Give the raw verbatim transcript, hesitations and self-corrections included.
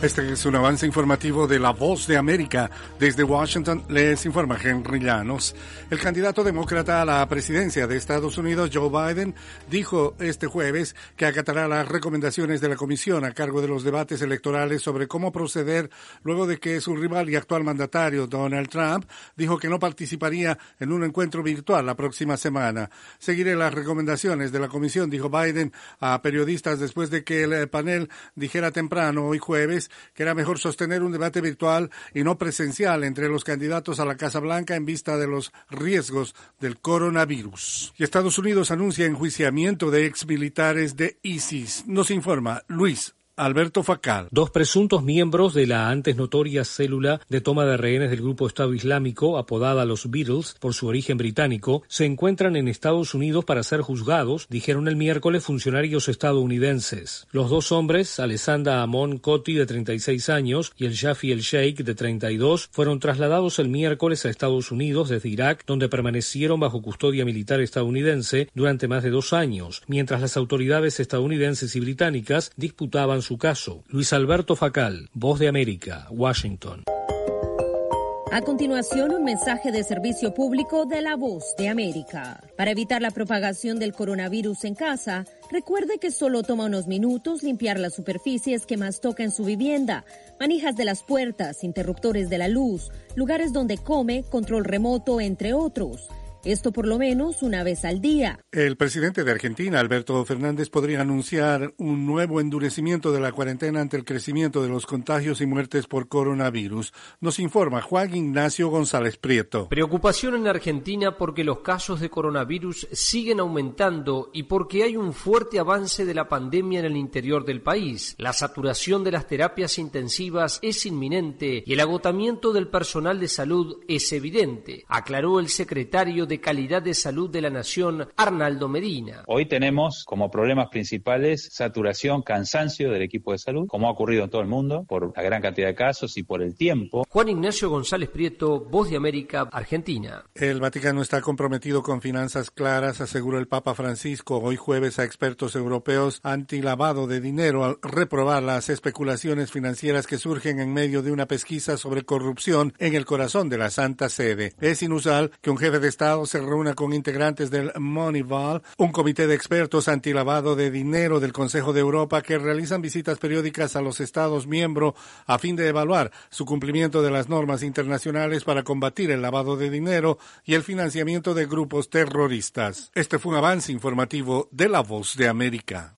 Este es un avance informativo de La Voz de América. Desde Washington les informa Henry Llanos. El candidato demócrata a la presidencia de Estados Unidos, Joe Biden, dijo este jueves que acatará las recomendaciones de la comisión a cargo de los debates electorales sobre cómo proceder luego de que su rival y actual mandatario, Donald Trump, dijo que no participaría en un encuentro virtual la próxima semana. Seguiré las recomendaciones de la comisión, dijo Biden a periodistas después de que el panel dijera temprano hoy jueves que era mejor sostener un debate virtual y no presencial entre los candidatos a la Casa Blanca en vista de los riesgos del coronavirus. Y Estados Unidos anuncia enjuiciamiento de exmilitares de ISIS. Nos informa Luis Alberto Facal. Dos presuntos miembros de la antes notoria célula de toma de rehenes del grupo Estado Islámico, apodada los Beatles por su origen británico, se encuentran en Estados Unidos para ser juzgados, dijeron el miércoles funcionarios estadounidenses. Los dos hombres, Alessandra Amon Koti, de treinta y seis años, y el Shafi el Sheikh, de treinta y dos, fueron trasladados el miércoles a Estados Unidos desde Irak, donde permanecieron bajo custodia militar estadounidense durante más de dos años, mientras las autoridades estadounidenses y británicas disputaban su caso. Luis Alberto Facal, Voz de América, Washington. A continuación, un mensaje de servicio público de La Voz de América. Para evitar la propagación del coronavirus en casa, recuerde que solo toma unos minutos limpiar las superficies que más toca en su vivienda, manijas de las puertas, interruptores de la luz, lugares donde come, control remoto, entre otros. Esto por lo menos una vez al día. El presidente de Argentina, Alberto Fernández, podría anunciar un nuevo endurecimiento de la cuarentena ante el crecimiento de los contagios y muertes por coronavirus. Nos informa Juan Ignacio González Prieto. Preocupación en Argentina porque los casos de coronavirus siguen aumentando y porque hay un fuerte avance de la pandemia en el interior del país. La saturación de las terapias intensivas es inminente y el agotamiento del personal de salud es evidente, aclaró el secretario de de Calidad de Salud de la Nación, Arnaldo Medina. Hoy tenemos como problemas principales saturación, cansancio del equipo de salud, como ha ocurrido en todo el mundo, por la gran cantidad de casos y por el tiempo. Juan Ignacio González Prieto, Voz de América, Argentina. El Vaticano está comprometido con finanzas claras, aseguró el Papa Francisco hoy jueves a expertos europeos antilavado de dinero al reprobar las especulaciones financieras que surgen en medio de una pesquisa sobre corrupción en el corazón de la Santa Sede. Es inusual que un jefe de Estado se reúna con integrantes del Moneyval, un comité de expertos antilavado de dinero del Consejo de Europa que realizan visitas periódicas a los Estados miembros a fin de evaluar su cumplimiento de las normas internacionales para combatir el lavado de dinero y el financiamiento de grupos terroristas. Este fue un avance informativo de La Voz de América.